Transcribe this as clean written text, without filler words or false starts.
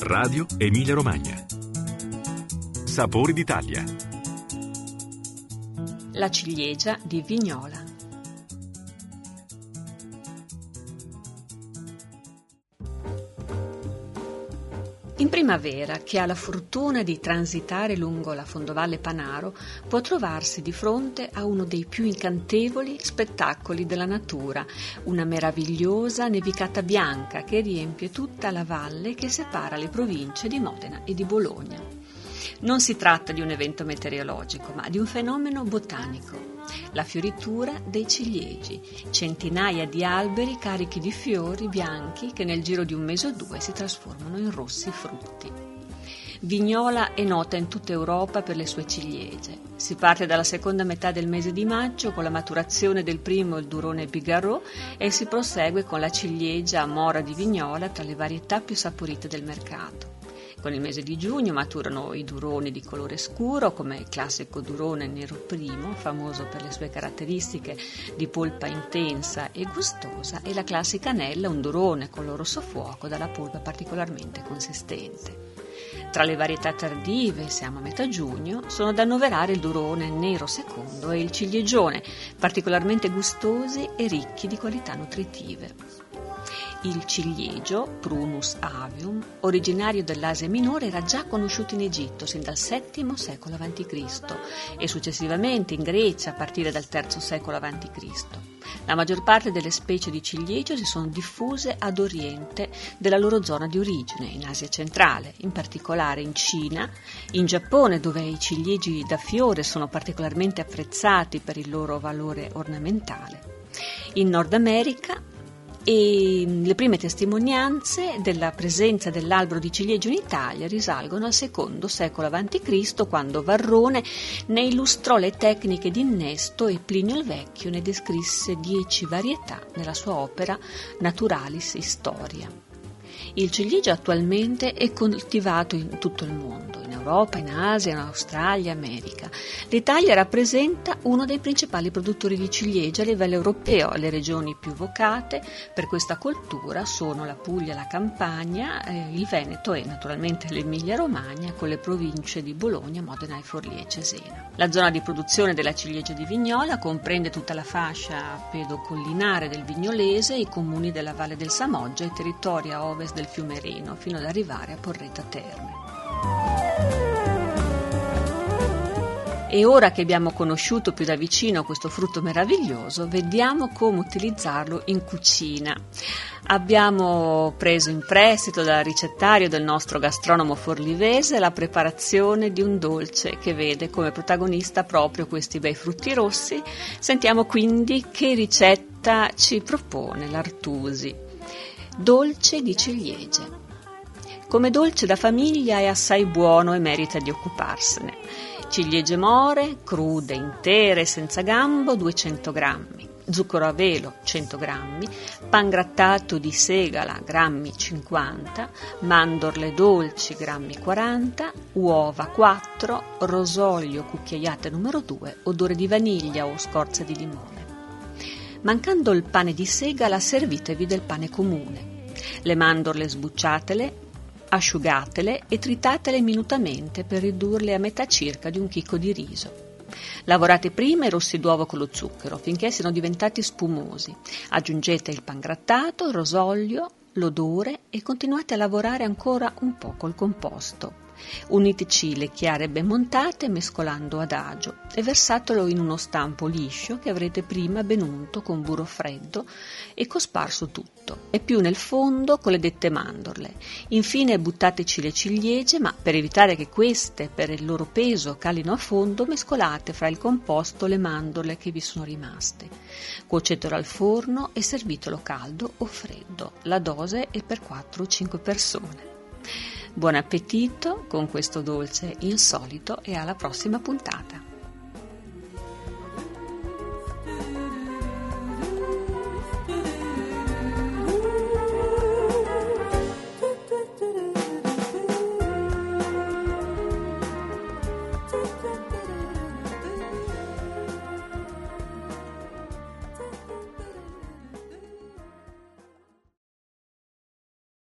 Radio Emilia Romagna. Sapori d'Italia. La ciliegia di Vignola. In primavera, chi ha la fortuna di transitare lungo la fondovalle Panaro può trovarsi di fronte a uno dei più incantevoli spettacoli della natura, una meravigliosa nevicata bianca che riempie tutta la valle che separa le province di Modena e di Bologna. Non si tratta di un evento meteorologico, ma di un fenomeno botanico. La fioritura dei ciliegi, centinaia di alberi carichi di fiori bianchi che nel giro di un mese o due si trasformano in rossi frutti. Vignola è nota in tutta Europa per le sue ciliegie. Si parte dalla seconda metà del mese di maggio con la maturazione del primo, il durone Bigarreau, e si prosegue con la ciliegia Mora di Vignola tra le varietà più saporite del mercato. Con il mese di giugno maturano i duroni di colore scuro, come il classico durone nero primo, famoso per le sue caratteristiche di polpa intensa e gustosa, e la classica anella, un durone color rosso fuoco dalla polpa particolarmente consistente. Tra le varietà tardive, siamo a metà giugno, sono da annoverare il durone nero secondo e il ciliegione, particolarmente gustosi e ricchi di qualità nutritive. Il ciliegio, Prunus avium, originario dell'Asia minore, era già conosciuto in Egitto sin dal VII secolo a.C. e successivamente in Grecia a partire dal III secolo a.C. La maggior parte delle specie di ciliegio si sono diffuse ad oriente della loro zona di origine, in Asia centrale, in particolare in Cina, in Giappone, dove i ciliegi da fiore sono particolarmente apprezzati per il loro valore ornamentale, in Nord America, e le prime testimonianze della presenza dell'albero di ciliegio in Italia risalgono al II secolo a.C., quando Varrone ne illustrò le tecniche di innesto e Plinio il Vecchio ne descrisse 10 varietà nella sua opera Naturalis Historia. Il ciliegio attualmente è coltivato in tutto il mondo, in Europa, in Asia, in Australia, America. L'Italia rappresenta uno dei principali produttori di ciliegie a livello europeo. Le regioni più vocate per questa coltura sono la Puglia, la Campania, il Veneto e naturalmente l'Emilia Romagna, con le province di Bologna, Modena e Forlì e Cesena. La zona di produzione della ciliegia di Vignola comprende tutta la fascia pedocollinare del Vignolese, i comuni della Valle del Samoggia e i territori a ovest del fiume Reno, fino ad arrivare a Porretta Terme. E ora che abbiamo conosciuto più da vicino questo frutto meraviglioso, vediamo come utilizzarlo in cucina. Abbiamo preso in prestito dal ricettario del nostro gastronomo forlivese la preparazione di un dolce che vede come protagonista proprio questi bei frutti rossi. Sentiamo quindi che ricetta ci propone l'Artusi. Dolce di ciliegie. Come dolce da famiglia è assai buono e merita di occuparsene. Ciliegie more, crude, intere, senza gambo, 200 grammi. Zucchero a velo, 100 grammi. Pan grattato di segala, grammi 50. Mandorle dolci, grammi 40. Uova 4. Rosolio, cucchiaiate numero 2. Odore di vaniglia o scorza di limone. Mancando il pane di segala, servitevi del pane comune. Le mandorle sbucciatele, asciugatele e tritatele minutamente per ridurle a metà circa di un chicco di riso. Lavorate prima i rossi d'uovo con lo zucchero finché siano diventati spumosi. Aggiungete il pan grattato, il rosolio, l'odore e continuate a lavorare ancora un po' col composto. Uniteci le chiare ben montate mescolando adagio e versatelo in uno stampo liscio che avrete prima ben unto con burro freddo e cosparso tutto, e più nel fondo con le dette mandorle. Infine buttateci le ciliegie, ma per evitare che queste per il loro peso calino a fondo mescolate fra il composto le mandorle che vi sono rimaste. Cuocetelo al forno e servitelo caldo o freddo. La dose è per 4 o 5 persone. Buon appetito con questo dolce insolito e alla prossima puntata.